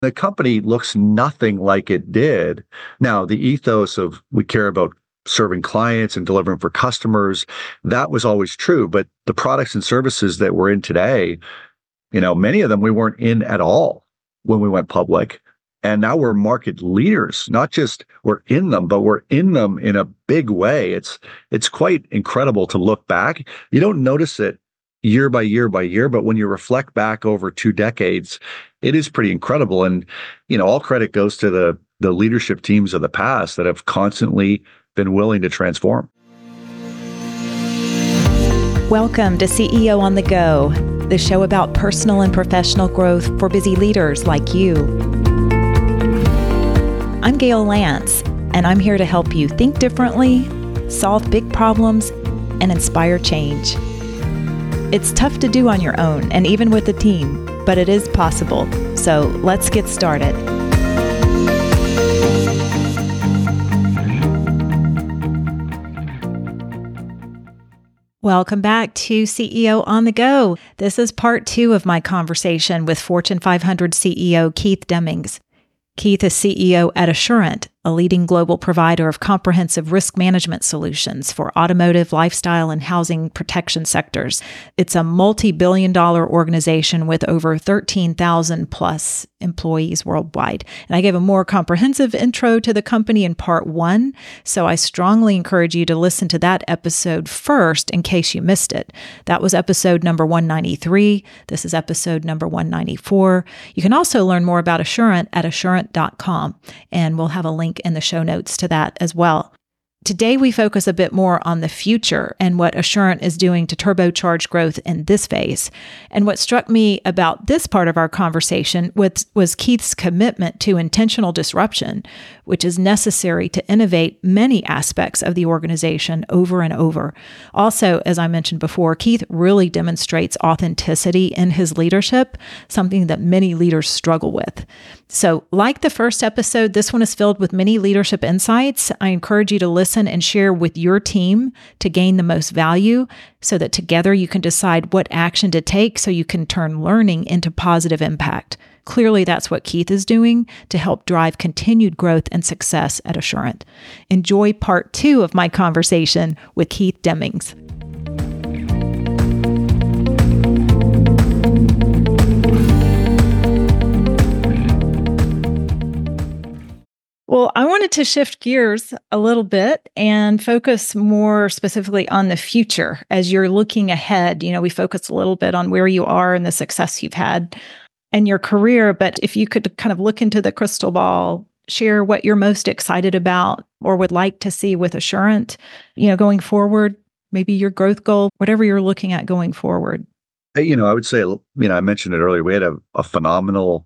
The company looks nothing like it did. Now, the ethos of we care about serving clients and delivering for customers, that was always true. But the products and services that we're in today, many of them we weren't in at all when we went public. And now we're market leaders, not just we're in them, but we're in them in a big way. It's quite incredible to look back. You don't notice it year by year by year, but when you reflect back over 2 decades, it is pretty incredible. And, all credit goes to the leadership teams of the past that have constantly been willing to transform. Welcome to CEO on the Go, the show about personal and professional growth for busy leaders like you. I'm Gail Lance, and I'm here to help you think differently, solve big problems, and inspire change. It's tough to do on your own, and even with a team, but it is possible. So let's get started. Welcome back to CEO on the Go. This is part 2 of my conversation with Fortune 500 CEO Keith Demmings. Keith is CEO at Assurant, a leading global provider of comprehensive risk management solutions for automotive, lifestyle, and housing protection sectors. It's a multi-billion-dollar organization with over 13,000 plus employees worldwide. And I gave a more comprehensive intro to the company in part 1, so I strongly encourage you to listen to that episode first in case you missed it. That was episode number 193. This is episode number 194. You can also learn more about Assurant at assurant.com, and we'll have a link in the show notes to that as well. Today, we focus a bit more on the future and what Assurant is doing to turbocharge growth in this phase. And what struck me about this part of our conversation was Keith's commitment to intentional disruption, which is necessary to innovate many aspects of the organization over and over. Also, as I mentioned before, Keith really demonstrates authenticity in his leadership, something that many leaders struggle with. So, like the first episode, this one is filled with many leadership insights. I encourage you to listen and share with your team to gain the most value so that together you can decide what action to take so you can turn learning into positive impact. Clearly, that's what Keith is doing to help drive continued growth and success at Assurant. Enjoy part 2 of my conversation with Keith Demmings. Well, I wanted to shift gears a little bit and focus more specifically on the future. As you're looking ahead, we focused a little bit on where you are and the success you've had in your career. But if you could kind of look into the crystal ball, share what you're most excited about or would like to see with Assurant, going forward, maybe your growth goal, whatever you're looking at going forward. I would say, I mentioned it earlier, we had a phenomenal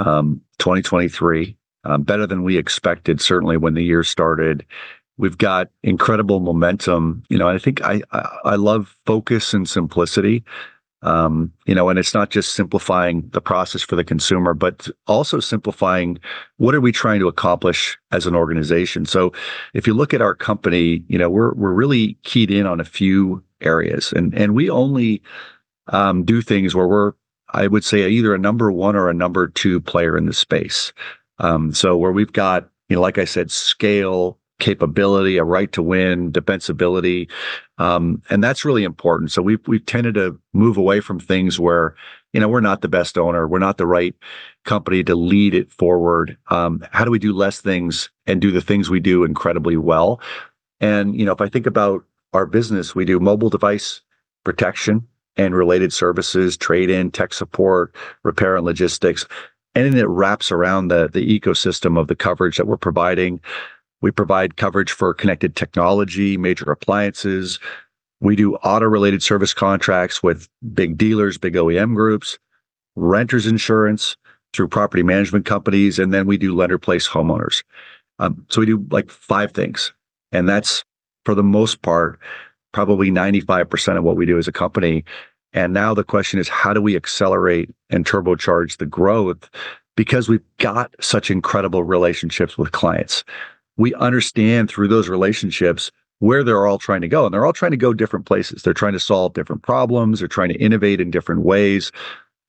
2023. Better than we expected, certainly when the year started. We've got incredible momentum. I think I love focus and simplicity. And it's not just simplifying the process for the consumer, but also simplifying what are we trying to accomplish as an organization. So if you look at our company, we're really keyed in on a few areas, and we only do things where we're, I would say, either a number 1 or a number 2 player in the space. So where we've got, like I said, scale, capability, a right to win, defensibility, and that's really important. So we've tended to move away from things where, we're not the best owner, we're not the right company to lead it forward. How do we do less things and do the things we do incredibly well? And, if I think about our business, we do mobile device protection and related services, trade-in, tech support, repair and logistics. And then it wraps around the ecosystem of the coverage that we're providing. We provide coverage for connected technology, major appliances. We do auto-related service contracts with big dealers, big OEM groups, renters insurance through property management companies, and then we do lender-placed homeowners. So we do like 5 things. And that's, for the most part, probably 95% of what we do as a company. And now the question is, how do we accelerate and turbocharge the growth? Because we've got such incredible relationships with clients. We understand through those relationships where they're all trying to go. And they're all trying to go different places. They're trying to solve different problems. They're trying to innovate in different ways.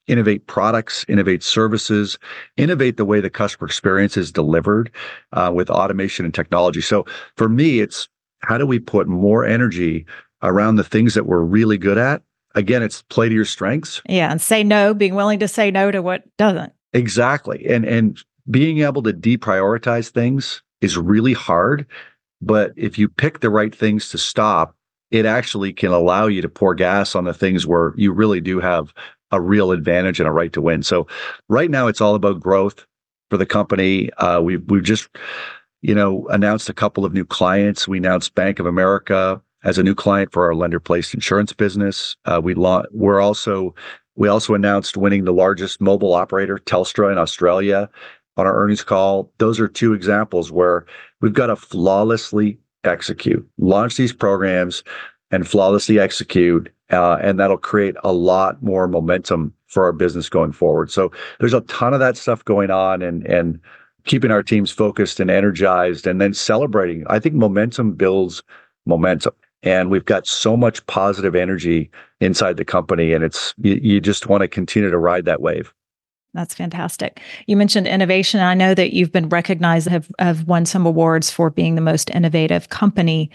innovate products, innovate services, innovate the way the customer experience is delivered with automation and technology. So for me, it's how do we put more energy around the things that we're really good at? Again, it's play to your strengths. Yeah. And say no, being willing to say no to what doesn't. Exactly. And being able to deprioritize things is really hard. But if you pick the right things to stop, it actually can allow you to pour gas on the things where you really do have a real advantage and a right to win. So right now it's all about growth for the company. We've just, announced a couple of new clients. We announced Bank of America as a new client for our lender-placed insurance business. We also announced winning the largest mobile operator, Telstra, in Australia on our earnings call. Those are two examples where we've got to flawlessly launch these programs and flawlessly execute, and that'll create a lot more momentum for our business going forward. So there's a ton of that stuff going on, and keeping our teams focused and energized, and then celebrating. I think momentum builds momentum. And we've got so much positive energy inside the company, and you just want to continue to ride that wave. That's fantastic. You mentioned innovation. I know that you've been recognized, have won some awards for being the most innovative company.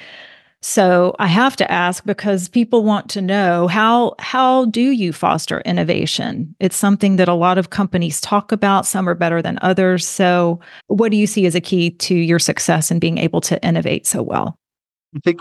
So I have to ask, because people want to know, how do you foster innovation? It's something that a lot of companies talk about. Some are better than others. So what do you see as a key to your success in being able to innovate so well? I think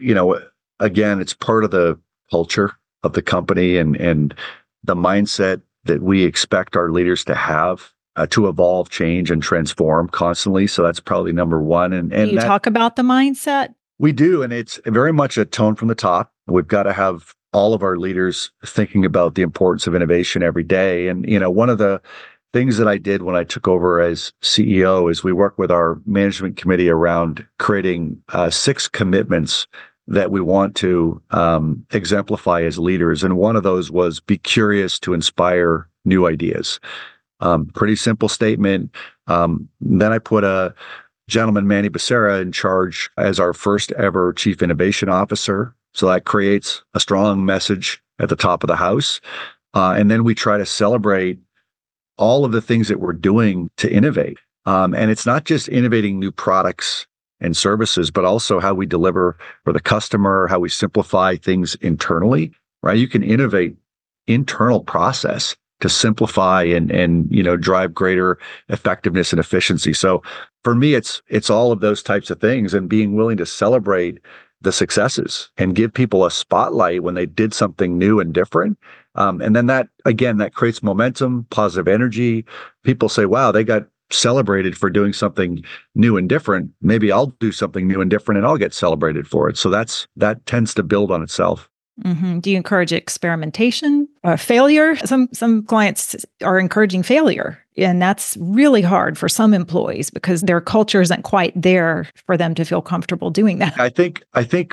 again, it's part of the culture of the company and the mindset that we expect our leaders to have to evolve, change, and transform constantly. So that's probably number one. And do you talk about the mindset? We do, and it's very much a tone from the top. We've got to have all of our leaders thinking about the importance of innovation every day. And one of the things that I did when I took over as CEO is we worked with our management committee around creating 6 commitments that we want to exemplify as leaders. And one of those was be curious to inspire new ideas. Pretty simple statement. Then I put a gentleman, Manny Becerra, in charge as our first ever Chief Innovation Officer. So that creates a strong message at the top of the house. And then we try to celebrate all of the things that we're doing to innovate. And it's not just innovating new products and services, but also how we deliver for the customer, how we simplify things internally, right? You can innovate internal process to simplify and drive greater effectiveness and efficiency. So for me, it's all of those types of things, and being willing to celebrate the successes and give people a spotlight when they did something new and different. And then that creates momentum, positive energy. People say, wow, they got celebrated for doing something new and different. Maybe I'll do something new and different and I'll get celebrated for it. So that tends to build on itself. Mm-hmm. Do you encourage experimentation or failure? Some clients are encouraging failure, and that's really hard for some employees because their culture isn't quite there for them to feel comfortable doing that. I think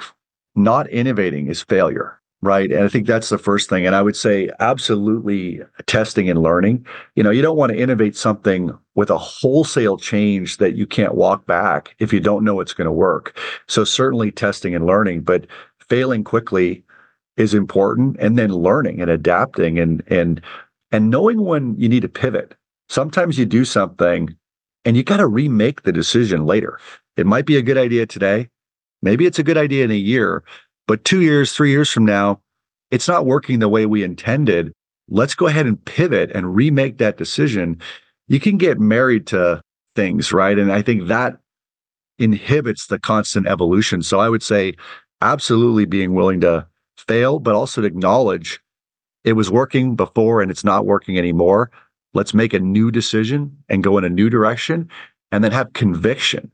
not innovating is failure, right? And I think that's the first thing. And I would say absolutely testing and learning. You don't want to innovate something with a wholesale change that you can't walk back if you don't know it's going to work. So certainly testing and learning, but failing quickly is important, and then learning and adapting and knowing when you need to pivot. Sometimes you do something and you got to remake the decision later. It might be a good idea today. Maybe it's a good idea in a year, but 2 years, 3 years from now, it's not working the way we intended. Let's go ahead and pivot and remake that decision. You can get married to things, right? And I think that inhibits the constant evolution. So I would say absolutely being willing to fail, but also to acknowledge it was working before and it's not working anymore. Let's make a new decision and go in a new direction, and then have conviction,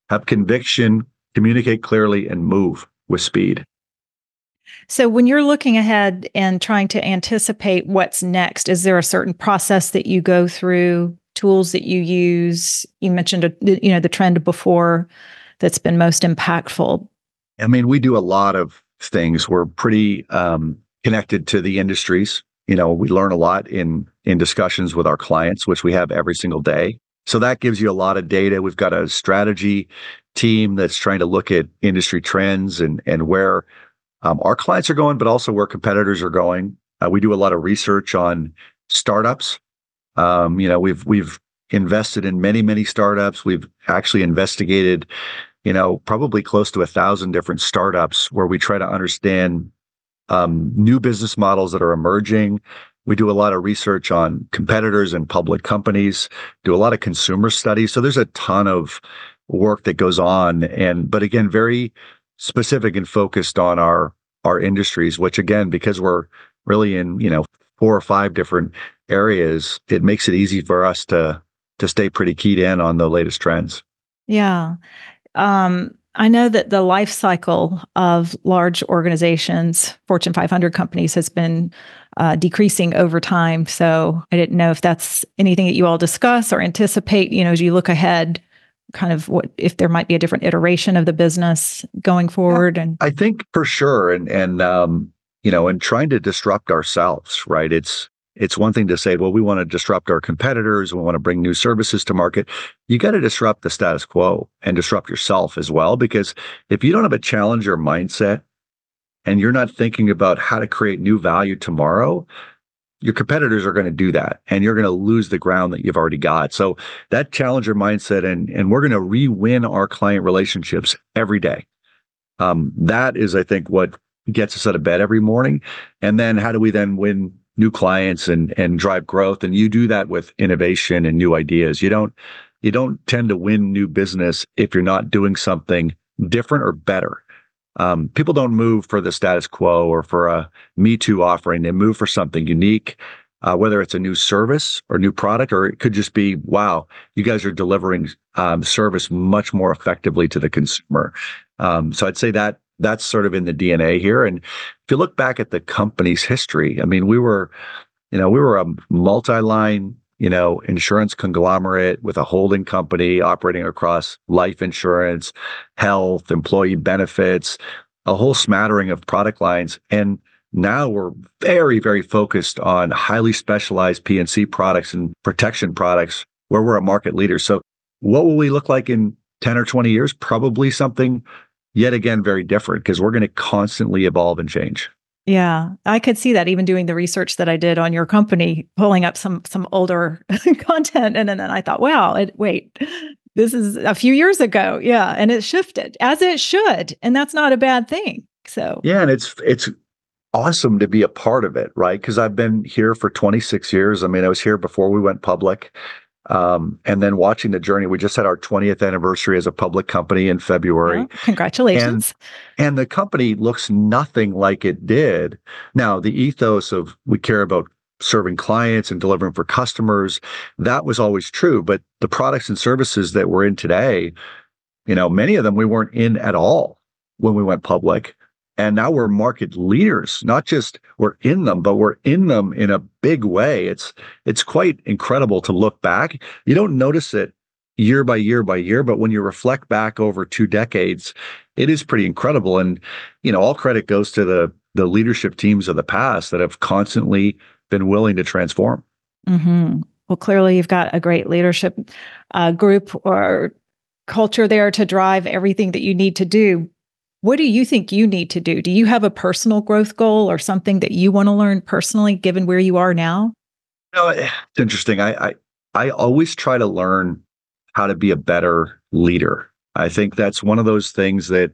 communicate clearly, and move with speed. So when you're looking ahead and trying to anticipate what's next, is there a certain process that you go through, tools that you use? You mentioned, the trend before that's been most impactful. I mean, we do a lot of things. We're pretty connected to the industries. We learn a lot in discussions with our clients, which we have every single day. So that gives you a lot of data. We've got a strategy team that's trying to look at industry trends and where our clients are going, but also where competitors are going. We do a lot of research on startups. We've invested in many startups. We've actually investigated, probably close to 1,000 different startups where we try to understand new business models that are emerging. We do a lot of research on competitors and public companies, do a lot of consumer studies. So there's a ton of work that goes on, but again, very specific and focused on our industries, which again, because we're really in, 4 or 5 different areas, it makes it easy for us to stay pretty keyed in on the latest trends. Yeah. I know that the life cycle of large organizations, Fortune 500 companies, has been decreasing over time. So I didn't know if that's anything that you all discuss or anticipate, as you look ahead, kind of what if there might be a different iteration of the business going forward. Yeah, and I think for sure, and trying to disrupt ourselves, right? It's one thing to say, well, we want to disrupt our competitors, we want to bring new services to market. You got to disrupt the status quo and disrupt yourself as well, because if you don't have a challenger mindset and you're not thinking about how to create new value tomorrow, your competitors are going to do that, and you're going to lose the ground that you've already got. So that challenger mindset, and we're going to re-win our client relationships every day. That is, I think, what gets us out of bed every morning. And then how do we then win new clients and drive growth? And you do that with innovation and new ideas. You don't tend to win new business if you're not doing something different or better. People don't move for the status quo or for a Me Too offering. They move for something unique, whether it's a new service or new product, or it could just be, wow, you guys are delivering service much more effectively to the consumer. So I'd say that's sort of in the DNA here. And if you look back at the company's history, I mean, we were a multi-line, insurance conglomerate with a holding company operating across life insurance, health, employee benefits, a whole smattering of product lines. And now we're very, very focused on highly specialized P&C products and protection products where we're a market leader. So what will we look like in 10 or 20 years? Probably something yet again very different, because we're going to constantly evolve and change. Yeah, I could see that even doing the research that I did on your company, pulling up some older content. And then I thought, wow, wait, this is a few years ago. Yeah. And it shifted, as it should. And that's not a bad thing. So yeah, and it's awesome to be a part of it, right? Because I've been here for 26 years. I mean, I was here before we went public. And then watching the journey, we just had our 20th anniversary as a public company in February. yeah, congratulations. And the company looks nothing like it did. Now, the ethos of we care about serving clients and delivering for customers, that was always true. But the products and services that we're in today, many of them we weren't in at all when we went public. And now we're market leaders, not just we're in them, but we're in them in a big way. It's quite incredible to look back. You don't notice it year by year by year, but when you reflect back over 2 decades, it is pretty incredible. And, all credit goes to the leadership teams of the past that have constantly been willing to transform. Mm-hmm. Well, clearly you've got a great leadership group or culture there to drive everything that you need to do. What do you think you need to do? Do you have a personal growth goal or something that you want to learn personally, given where you are now? It's interesting. I always try to learn how to be a better leader. I think that's one of those things that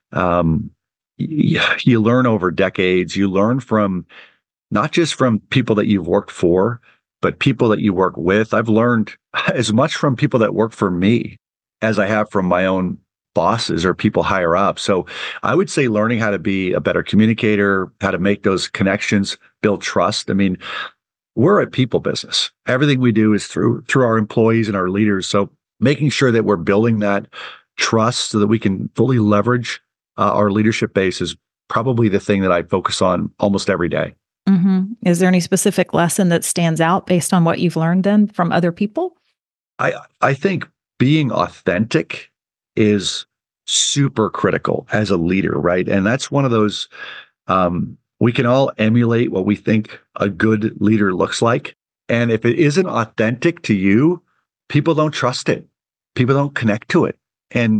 you learn over decades. You learn from not just from people that you've worked for, but people that you work with. I've learned as much from people that work for me as I have from my own bosses or people higher up. So I would say learning how to be a better communicator, how to make those connections, build trust. I mean, we're a people business. Everything we do is through our employees and our leaders. So making sure that we're building that trust so that we can fully leverage our leadership base is probably the thing that I focus on almost every day. Mm-hmm. Is there any specific lesson that stands out based on what you've learned then from other people? I think being authentic is super critical as a leader, right? And that's one of those, we can all emulate what we think a good leader looks like. And if it isn't authentic to you, people don't trust it. People don't connect to it. And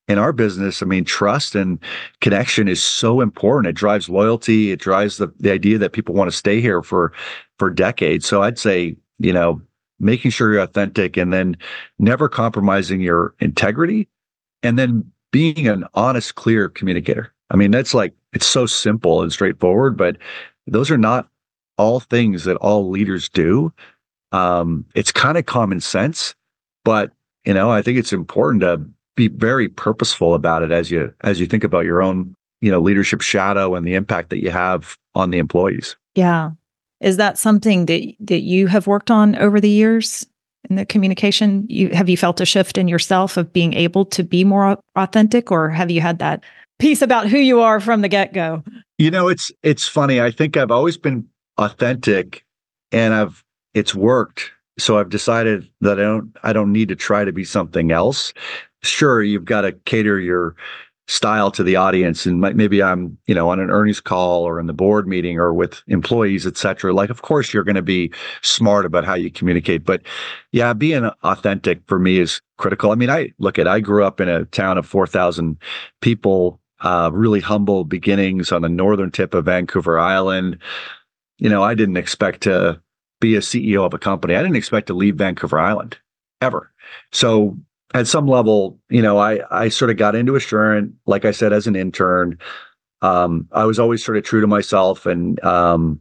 in our business, I mean, trust and connection is so important. It drives loyalty. It drives the idea that people want to stay here for decades. So I'd say, making sure you're authentic and then never compromising your integrity and then being an honest, clear communicator. I mean, that's like, it's so simple and straightforward, but those are not all things that all leaders do. It's kind of common sense, but I think it's important to be very purposeful about it as you think about your own, leadership shadow and the impact that you have on the employees. Yeah. Is that something that you have worked on over the years in the communication? Have you felt a shift in yourself of being able to be more authentic, or have you had that piece about who you are from the get-go? It's funny. I think I've always been authentic and it's worked. So I've decided that I don't need to try to be something else. Sure, you've got to cater your style to the audience, and maybe I'm, on an earnings call or in the board meeting or with employees, et cetera. Like, of course, you're going to be smart about how you communicate, but yeah, being authentic for me is critical. I mean, I grew up in a town of 4,000 people, really humble beginnings on the northern tip of Vancouver Island. I didn't expect to be a CEO of a company. I didn't expect to leave Vancouver Island ever. So at some level, I sort of got into Assurant, like I said, as an intern. I was always sort of true to myself, and and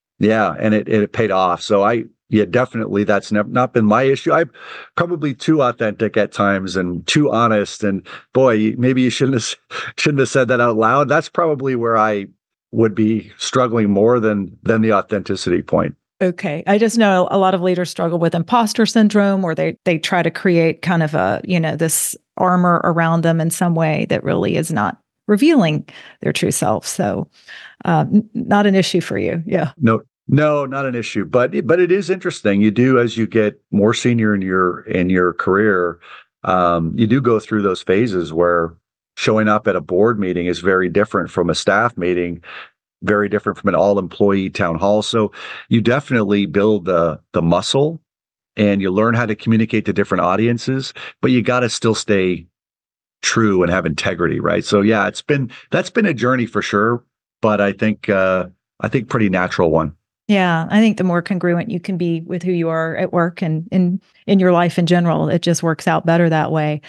it paid off. So definitely that's not been my issue. I'm probably too authentic at times and too honest. And boy, maybe you shouldn't have said that out loud. That's probably where I would be struggling more than the authenticity point. Okay. I just know a lot of leaders struggle with imposter syndrome, or they try to create kind of this armor around them in some way that really is not revealing their true self. So not an issue for you. Yeah. No, not an issue. But it is interesting. You do, as you get more senior in your career, you do go through those phases where showing up at a board meeting is very different from a staff meeting, very different from an all-employee town hall. So you definitely build the muscle and you learn how to communicate to different audiences, but you got to still stay true and have integrity, right? So yeah, that's been a journey for sure, but I think pretty natural one. Yeah, I think the more congruent you can be with who you are at work and in your life in general, it just works out better that way.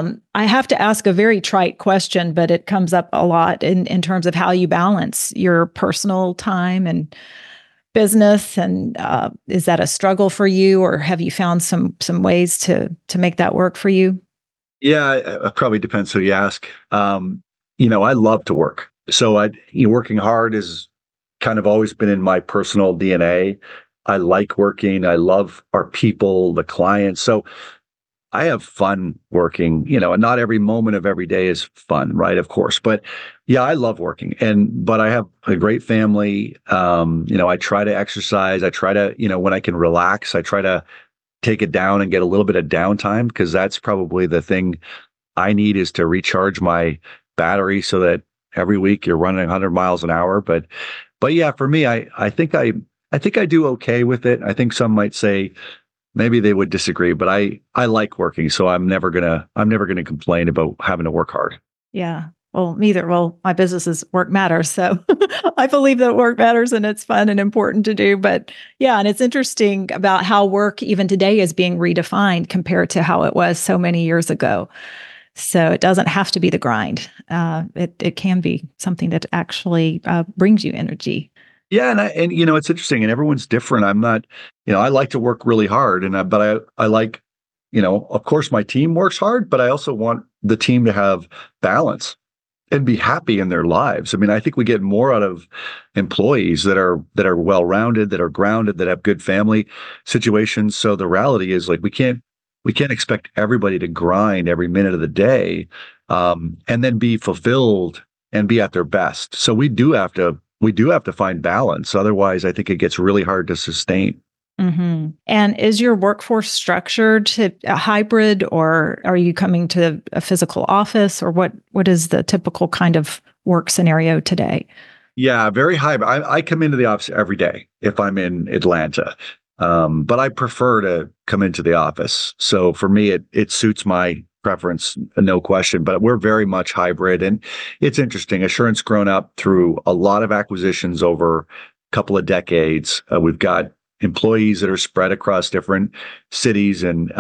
I have to ask a very trite question, but it comes up a lot in terms of how you balance your personal time and business. And is that a struggle for you, or have you found some ways to make that work for you? Yeah, it probably depends who you ask. I love to work, so working hard is kind of always been in my personal DNA. I like working. I love our people, the clients. So I have fun working, and not every moment of every day is fun, right? Of course. But yeah, I love working. But I have a great family. I try to exercise. I try to, when I can relax, I try to take it down and get a little bit of downtime, because that's probably the thing I need, is to recharge my battery so that every week you're running 100 miles an hour. But yeah, for me, I think I do okay with it. I think some might say maybe they would disagree, but I like working, so I'm never gonna complain about having to work hard. Yeah. Well, neither. Well, my business is work matters. So I believe that work matters and it's fun and important to do. But yeah, and it's interesting about how work even today is being redefined compared to how it was so many years ago. So it doesn't have to be the grind. It can be something that actually brings you energy. Yeah, and it's interesting, and everyone's different. I'm not, I like to work really hard, but I like, of course my team works hard, but I also want the team to have balance and be happy in their lives. I mean, I think we get more out of employees that are well-rounded, that are grounded, that have good family situations. So the reality is, like, we can't expect everybody to grind every minute of the day, and then be fulfilled and be at their best. So we do have to find balance. Otherwise, I think it gets really hard to sustain. Mm-hmm. And is your workforce structured to a hybrid, or are you coming to a physical office, or what is the typical kind of work scenario today? Yeah, very hybrid. I come into the office every day if I'm in Atlanta. But I prefer to come into the office. So for me, it suits my preference, no question, but we're very much hybrid. And it's interesting. Assurant's grown up through a lot of acquisitions over a couple of decades. We've got employees that are spread across different cities and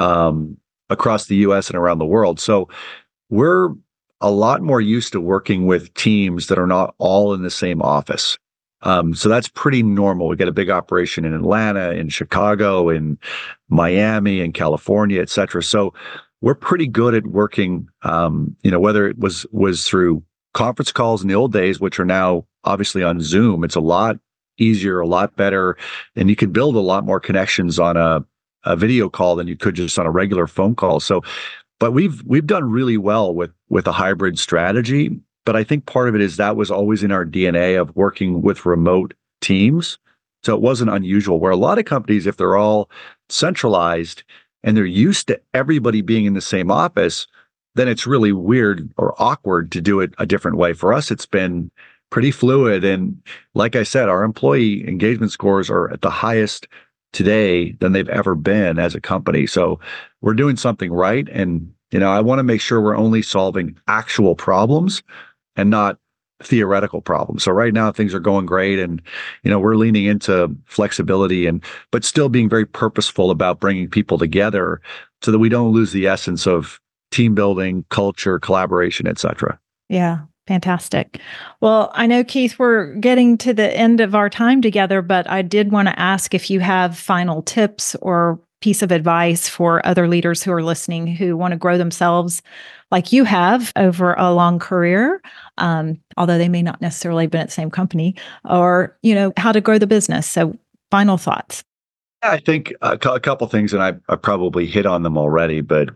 across the US and around the world. So we're a lot more used to working with teams that are not all in the same office. So that's pretty normal. We got a big operation in Atlanta, in Chicago, in Miami, in California, et cetera. So we're pretty good at working, whether it was through conference calls in the old days, which are now obviously on Zoom. It's a lot easier, a lot better, and you can build a lot more connections on a video call than you could just on a regular phone call. So, but we've done really well with a hybrid strategy. But I think part of it is that was always in our DNA of working with remote teams. So it wasn't unusual, where a lot of companies, if they're all centralized and they're used to everybody being in the same office, then it's really weird or awkward to do it a different way. For us, it's been pretty fluid. And like I said, our employee engagement scores are at the highest today than they've ever been as a company. So we're doing something right. And, I want to make sure we're only solving actual problems and not theoretical problems. So right now things are going great, and we're leaning into flexibility but still being very purposeful about bringing people together so that we don't lose the essence of team building, culture, collaboration, et cetera. Yeah. Fantastic. Well, I know, Keith, we're getting to the end of our time together, but I did want to ask if you have final tips or piece of advice for other leaders who are listening who want to grow themselves like you have over a long career, although they may not necessarily have been at the same company, or, how to grow the business. So final thoughts. I think a couple things, and I probably hit on them already, but,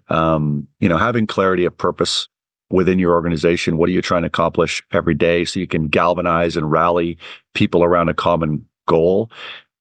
having clarity of purpose within your organization. What are you trying to accomplish every day so you can galvanize and rally people around a common goal?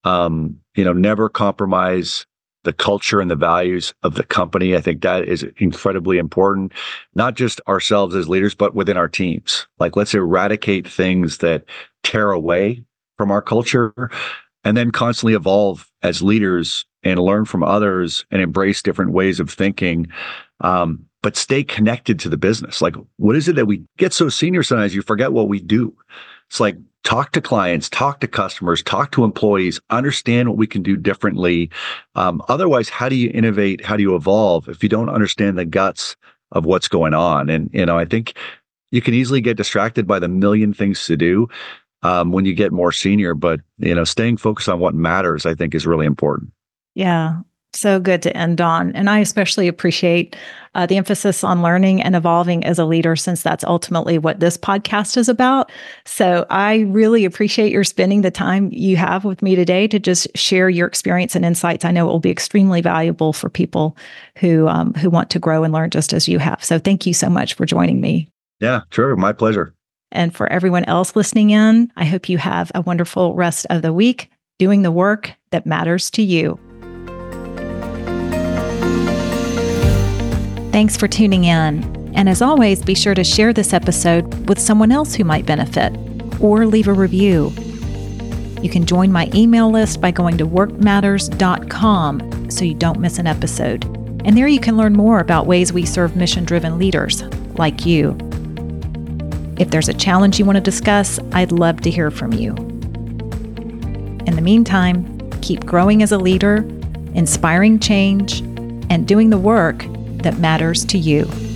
Never compromise the culture and the values of the company. I think that is incredibly important, not just ourselves as leaders, but within our teams. Like, let's eradicate things that tear away from our culture, and then constantly evolve as leaders and learn from others and embrace different ways of thinking. But stay connected to the business. Like, what is it that we get so senior sometimes you forget what we do? It's like, talk to clients, talk to customers, talk to employees, understand what we can do differently. Otherwise, how do you innovate? How do you evolve if you don't understand the guts of what's going on? And, I think you can easily get distracted by the million things to do when you get more senior, but, staying focused on what matters, I think, is really important. Yeah. So good to end on. And I especially appreciate the emphasis on learning and evolving as a leader, since that's ultimately what this podcast is about. So I really appreciate your spending the time you have with me today to just share your experience and insights. I know it will be extremely valuable for people who want to grow and learn just as you have. So thank you so much for joining me. Yeah, sure. My pleasure. And for everyone else listening in, I hope you have a wonderful rest of the week doing the work that matters to you. Thanks for tuning in. And as always, be sure to share this episode with someone else who might benefit, or leave a review. You can join my email list by going to workmatters.com so you don't miss an episode. And there you can learn more about ways we serve mission-driven leaders like you. If there's a challenge you want to discuss, I'd love to hear from you. In the meantime, keep growing as a leader, inspiring change, and doing the work that matters to you.